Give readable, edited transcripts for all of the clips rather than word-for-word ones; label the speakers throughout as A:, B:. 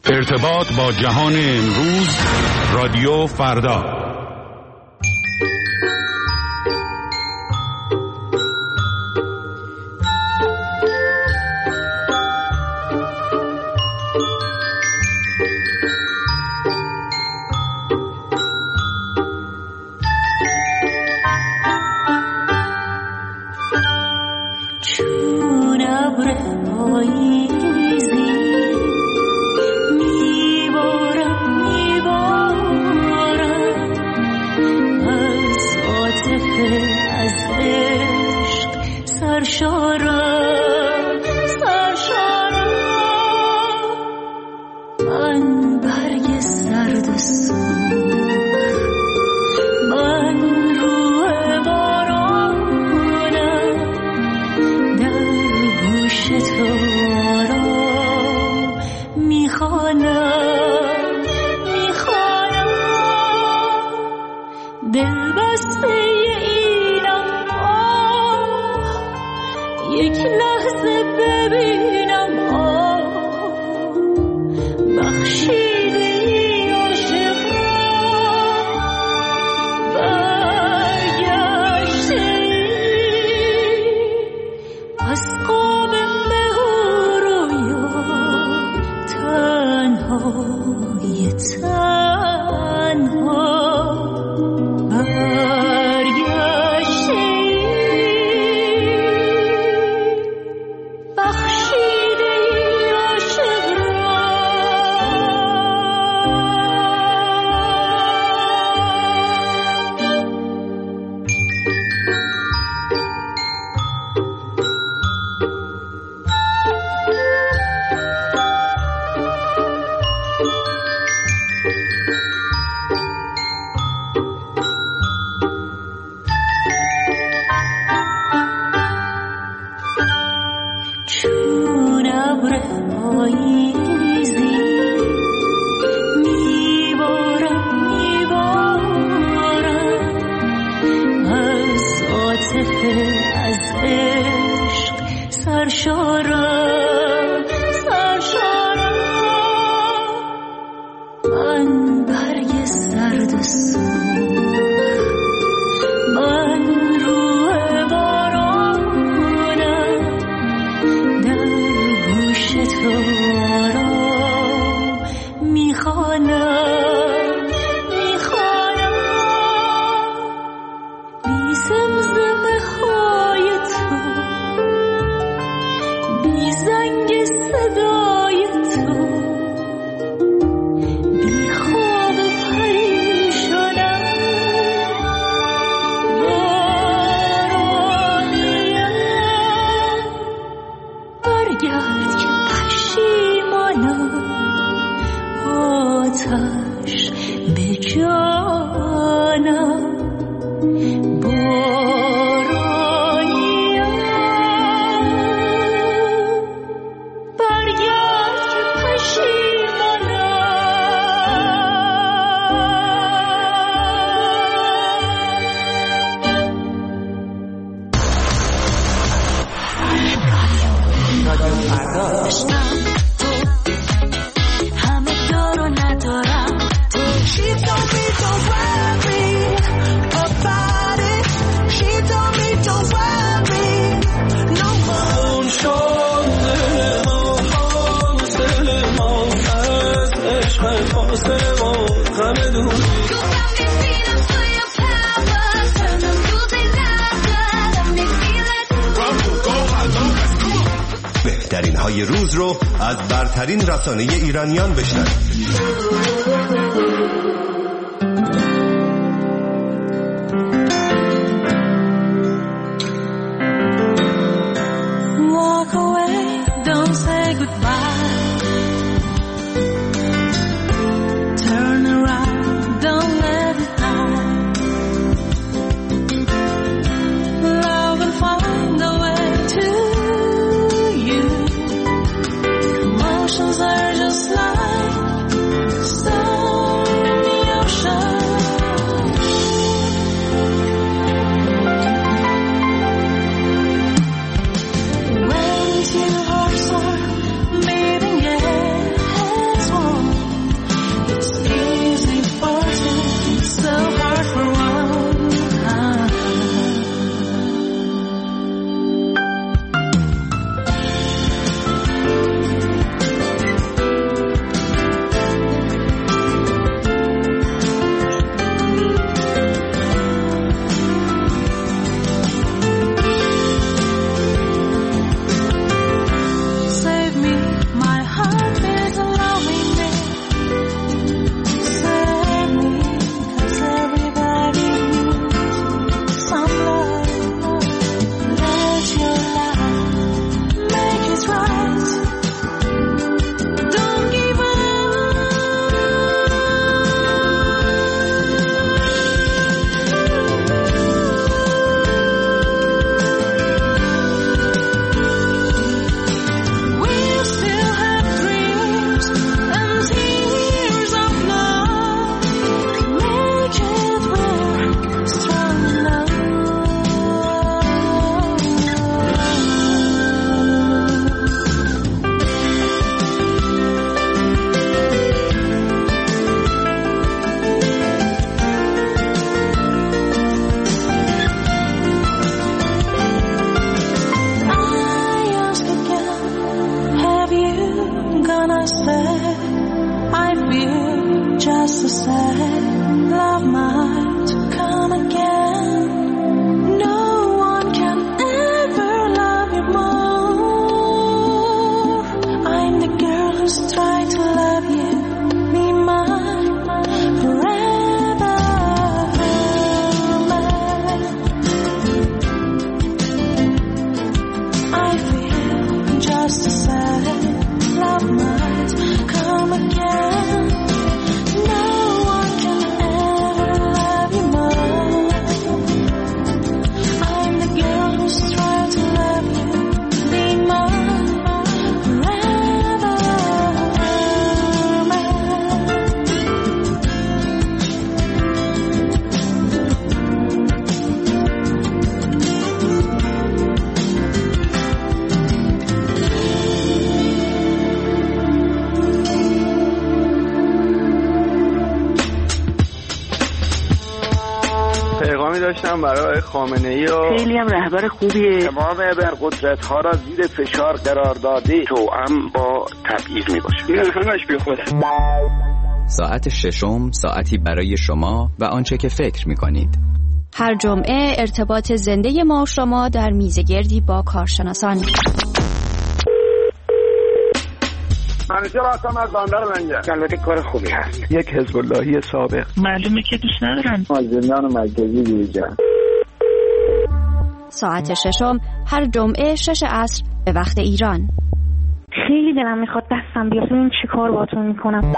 A: ارتباط با جهان امروز، رادیو فردا.
B: بهترین های روز رو از برترین رسانه ایرانیان بشنوید.
C: Emotions are just like stars. when I say I feel just the same. Love might come again. No one can ever love you more. I'm the girl who's tried to love you. Be mine forever. I feel just the same. Love might come again. No one can ever love you more. I'm the girl who's tried to love you. Be mine forever.
D: پیغامی داشتم برای خامنه‌ای و
E: خیلی هم رهبر خوبیه.
D: تمام ابرقدرت‌ها را زیر فشار قرار داده، توأم با تبعیض میباشه. این همش بیخوده.
F: ساعت ششم، ساعتی برای شما و آنچه که فکر می‌کنید.
G: هر جمعه ارتباط زنده ما و شما در میزگردی با کارشناسان.
D: منیژه راستم از بندر منجر. البته کار خوبی هست. یک حزب اللهی سابق.
E: معلومه که دوست ندارن.
D: از زندان مرکزی بیرون.
G: ساعت ششم هر جمعه 6 عصر به وقت ایران.
E: خیلی دلم میخواد دستم بیاد. این چی کار باتون میکنم؟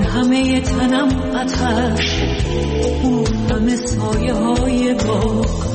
C: همه تنم آتش، او همه سایه های باغ.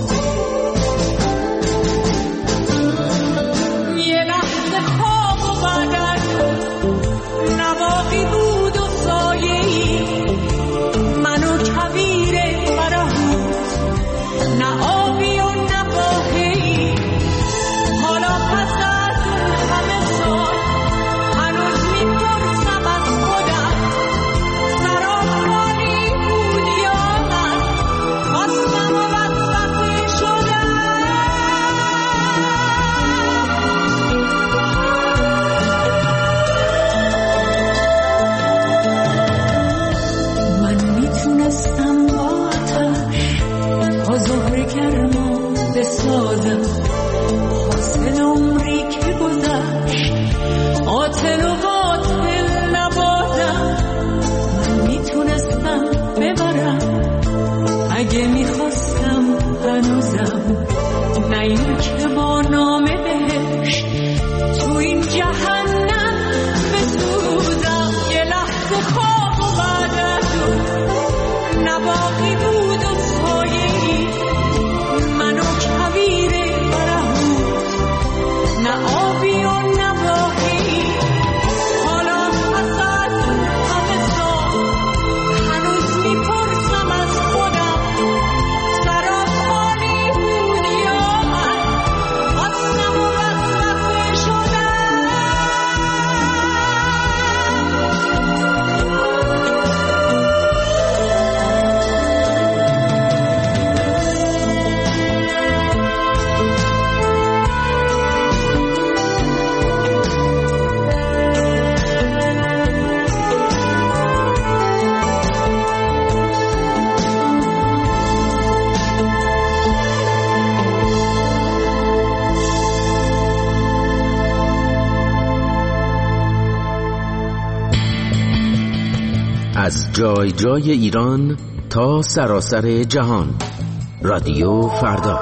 C: نسازم. حاصل عمری که گذشت قاتل و قاتل نبازم. من میتونستم ببرم اگه میخواستم هنوزم، نه این که با نام بهشت تو این جهنم بسوزم. یه لحظه خواب و بعد از اون نباقی بود و سایه‌ای، من و کویر برهوت، نه آبی و نه باقی. حالا پس از همه سال هنوز میپرسم از خودم سراب خالی بود یا من خواستم و وسوسه شدم.
H: از جای جای ایران تا سراسر جهان، رادیو فردا.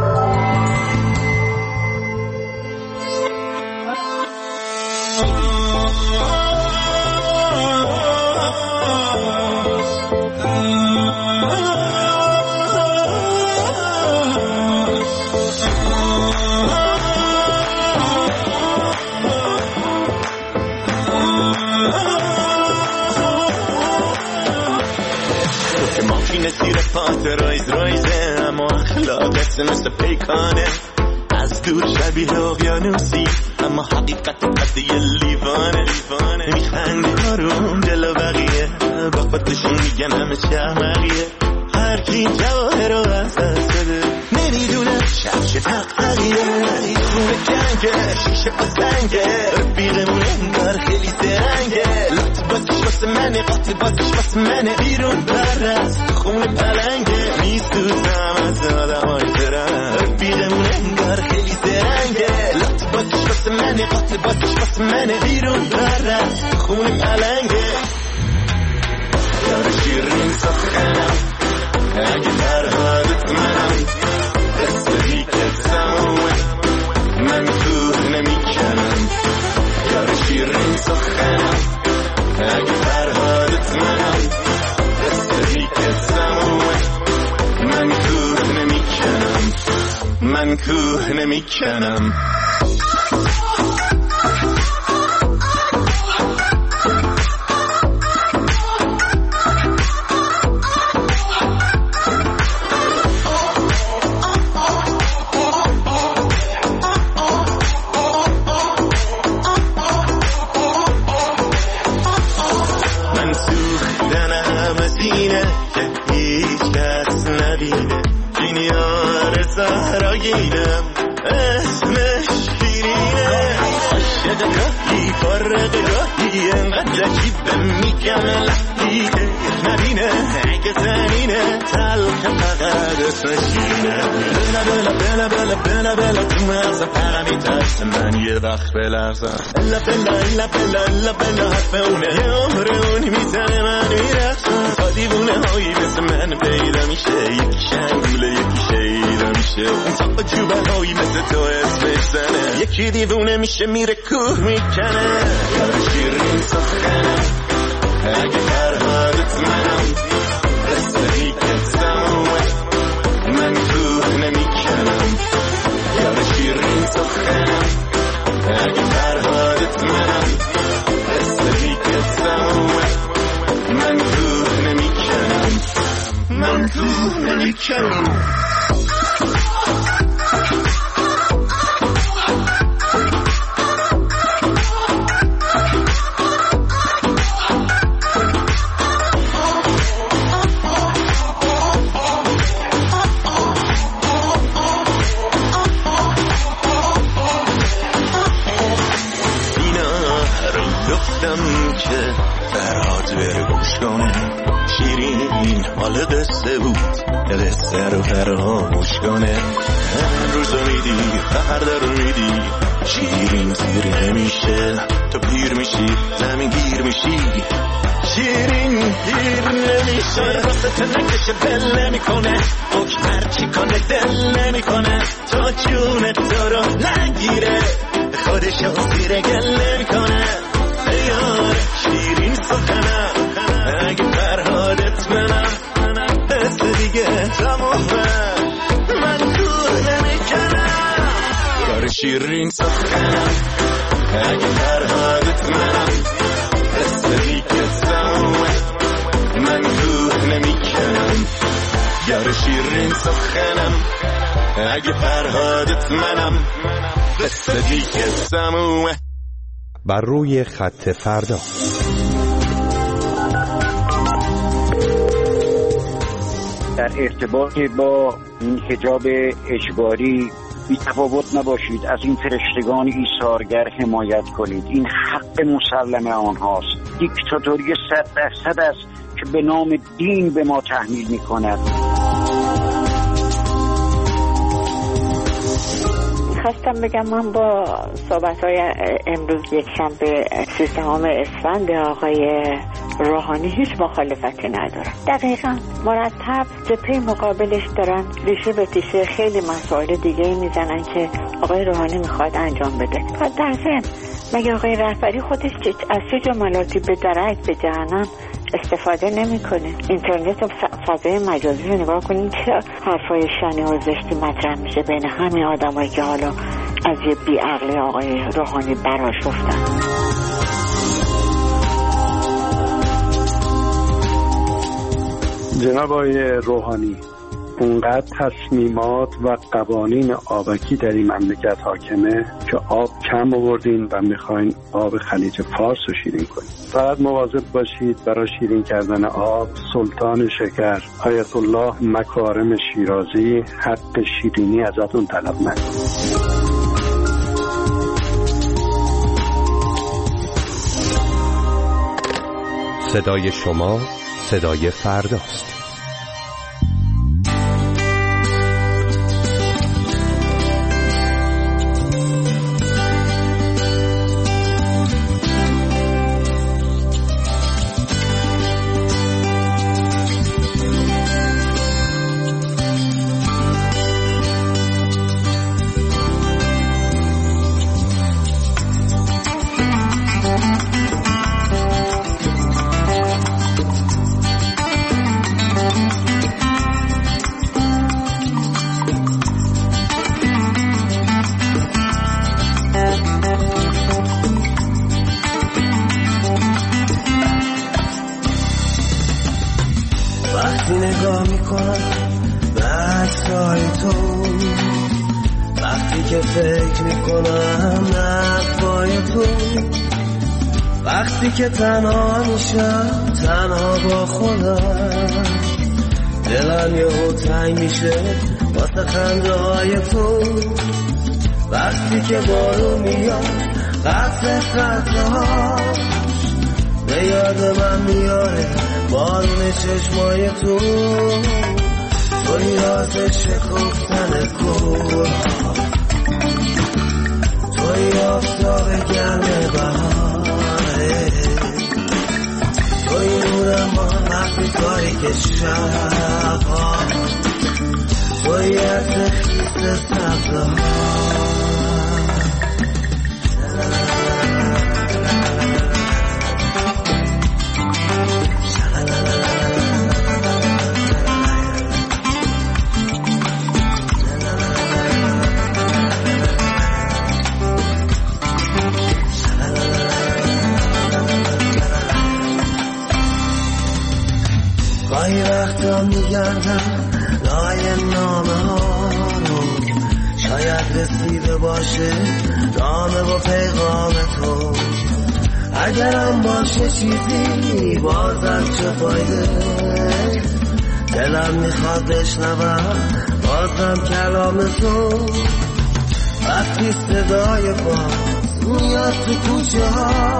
I: رایزه اما اخلاقت مثل پیکانه، از دور شبیه اقیانوسی اما حقیقت قد یه لیوانه. میخنده آروم جلو بقیه، با خودشون میگن همه شهمقیه. هر کی جواهر رو از دست بده نمیدونه شبش تقریه. خونه جنگه شیشه با سنگه، رفیقمون انگار خیلی زرنگه. لط بازش واسه منه، قاطع بازش واسه منه. بیرون برست خونه پلنگه، میسوزم از آدم های زرن. رفیقمون انگار خیلی زرنگه. لط بازش واسه منه، قاطع بازش واسه منه. بیرون برست خونه پلنگه. یار شیرین سخنم اگه فرهادت منم، دستی که سموه من کوه نمیکنم. یار شیرین سخنم اگه فرهادت منم، دستی که سموه من کوه نمیکنم. من کوه نمیکنم. اسمش شیرینه، عاشق گاهی فارغ گاهی، انقدر عجیبه میگم لحظیه نبینه. اگه زنینه تلخ فقط اسمش شیرینه. بلا بلا بلا بلا بلا تو مغزم فقط میترسه من یه وقت بلرزم. الا بلا الا بلا الا بلا حرف اونه، یه عمر اونی میزنه من میرخشم. تا دیوونه هایی مثل من پیدا میشه، یکی شنگوله یکی شیدا میشه. اون تا جوبه هایی مثل تو اسمش زنه، یکی دیوونه میشه میره کوه میکنه. یار شیرین سخنم اگه فرهادت منم، رسایی که سموه من کوه نمیکنم. یار شیرین سخنم اگه فرهادت منم، رسایی که سموه من کوه نمیکنم. من کوه نمیکنم. که فرهاد بره گوش کنه، شیرین حال قصه بود قصه رو فراموش کنه. روزو میدی فردا رو میدی، شیرین سیر نمیشه تو پیر میشی زمین گیر میشی. شیرین گیر نمیشه واسه تنکش دل نمیکنه، حکم هرچی کنه دل نمیکنه تا جون تو رو نگیره، خودشو زیر گل نمیکنه. یار شیرین سخنم اگه فرهادت منم، دست دیگه تمومه من دور نمیکنم. یار شیرین سخنم اگه فرهادت منم، دست دیگه تمومه من دور نمیکنم. یار شیرین سخنم اگه فرهادت منم، دست دیگه تمومه.
B: بر روی خط فردا.
D: در ارتباط با این حجاب اجباری بی تفاوت نباشید، از این فرشتگان ایثارگر حمایت کنید. این حق مسلم آنهاست. دیکتاتوری 100% است که به نام دین به ما تحمیل می کند.
J: خواستم بگم من با صحبت‌های امروز یکشنبه 13 اسفند آقای روحانی هیچ مخالفتی ندارم. دقیقاً مرتب جبهه مقابلش دارن ریشه به تیشه خیلی مسائل دیگه میزنن که آقای روحانی میخواد انجام بده. در ضمن مگه آقای رهبری خودش از چه جملاتی به درک به جهنم استفاده نمیکنه؟ اینترنت و فضای مجازی رو نگاه کنین چه حرفای شنی و زشتی مطرح میشه بین همین آدمایی که حالا از یه بیعقلی آقای روحانی برآشفتن.
K: جناب آقای روحانی، اونقدر تصمیمات و قوانین آبکی در این مملکت حاکمه که آب کم آوردین و میخواین آب خلیج فارس رو شیرین کنید. فقط مواظب باشید برای شیرین کردن آب سلطان شکر آیت الله مکارم شیرازی حق شیرینی ازتون طلب نکنه.
B: صدای شما صدای فرداست.
L: که تنها میشم تنها با خودم، دلم یهو تنگ میشه واسه خنده های تو. وقتی که بارون میاد قطع قطعهاش به یاد من میاره بارون چشمای تو. توی آتش شکفتن گلها، توی آفتاب گرم بهاره، توی نور ما وقتی تاریک شبها، توی عطر خیس سبزها. گاهی وقتا میگردم لای نامه ها رو، شاید رسیده باشه نامه و پیغام تو. اگرم باشه چیزی بازم چه فایده، دلم میخواد بشنوم بازم کلام تو. وقتی صدای باز میاد تو کوچه ها،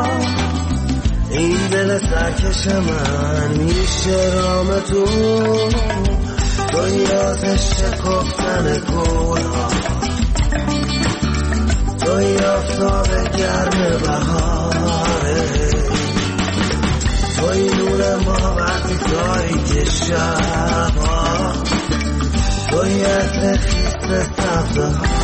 L: این دل سرکش من میشه رام تو. توی آتش شکفتن گلها، توی آفتاب گرم بهاره، توی نور ما وقتی تاریک شبها، توی عطر خیس سبزه ها.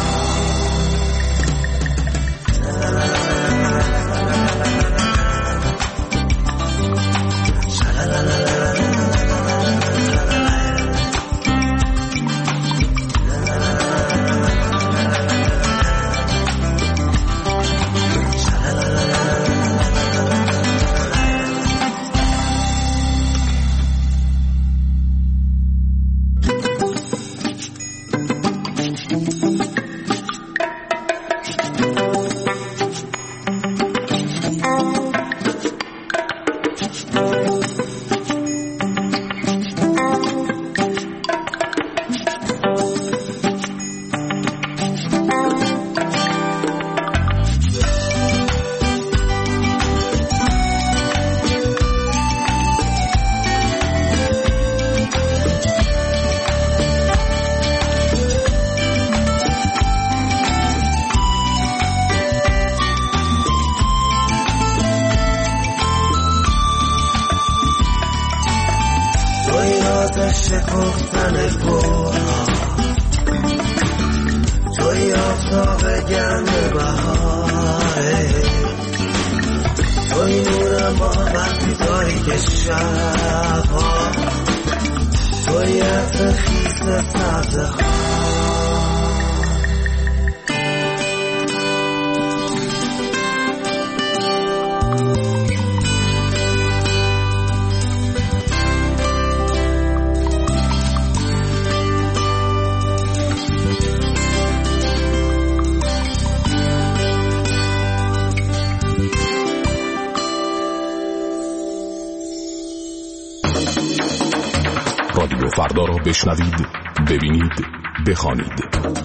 M: رادیو فردا را بشنوید، ببینید، بخوانید.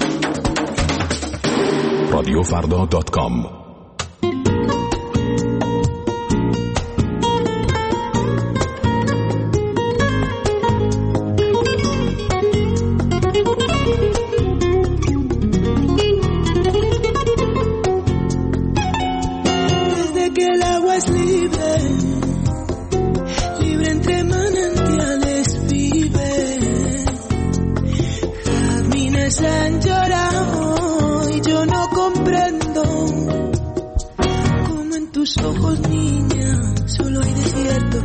M: radiofrda.com
N: han llorado y yo no comprendo cómo en tus ojos, niña, solo hay desierto.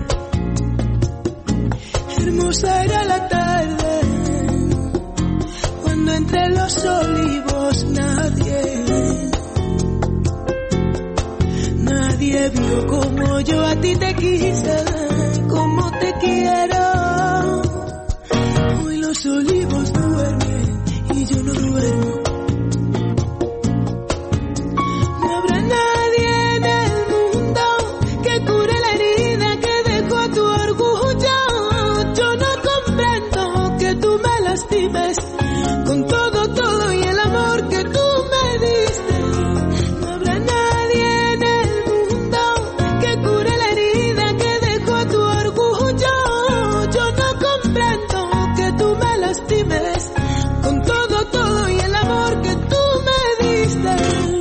N: Hermosa era la tarde cuando entre los olivos nadie vio como yo a ti te quise, como te quiero. Hoy los olivos duermen y yo no duermo. No habrá nadie en el mundo que cure la herida que dejó tu orgullo. Yo no comprendo que tú me lastimes con todo y el amor que tú me diste. No habrá nadie en el mundo que cure la herida que dejó tu orgullo. Yo no comprendo que tú me lastimes con todo y el amor que tú me diste.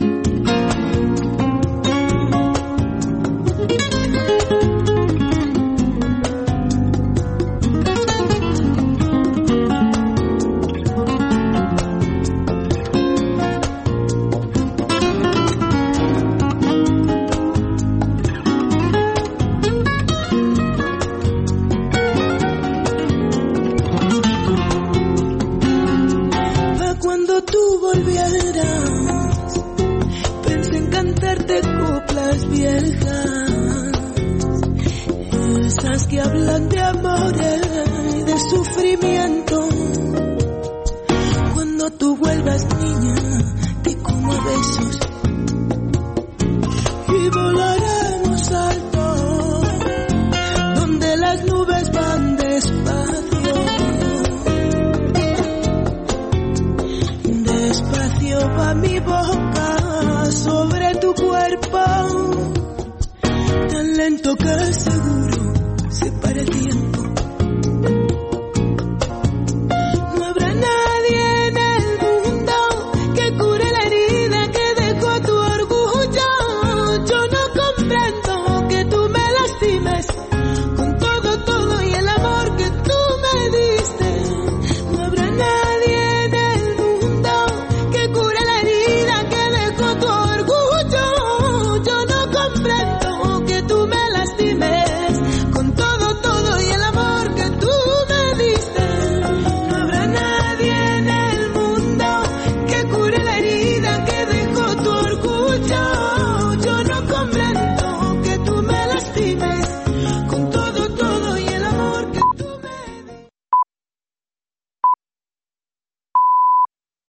N: Cuando tú volvieras, pensé en cantarte coplas viejas, esas que hablan de amores y de sufrimiento. Cuando tú vuelvas, niña, te como a besos y volaremos alto, donde las nubes van despacio. Despacio va mi boca sobre tu cuerpo, tan lento que seguro se para el tiempo.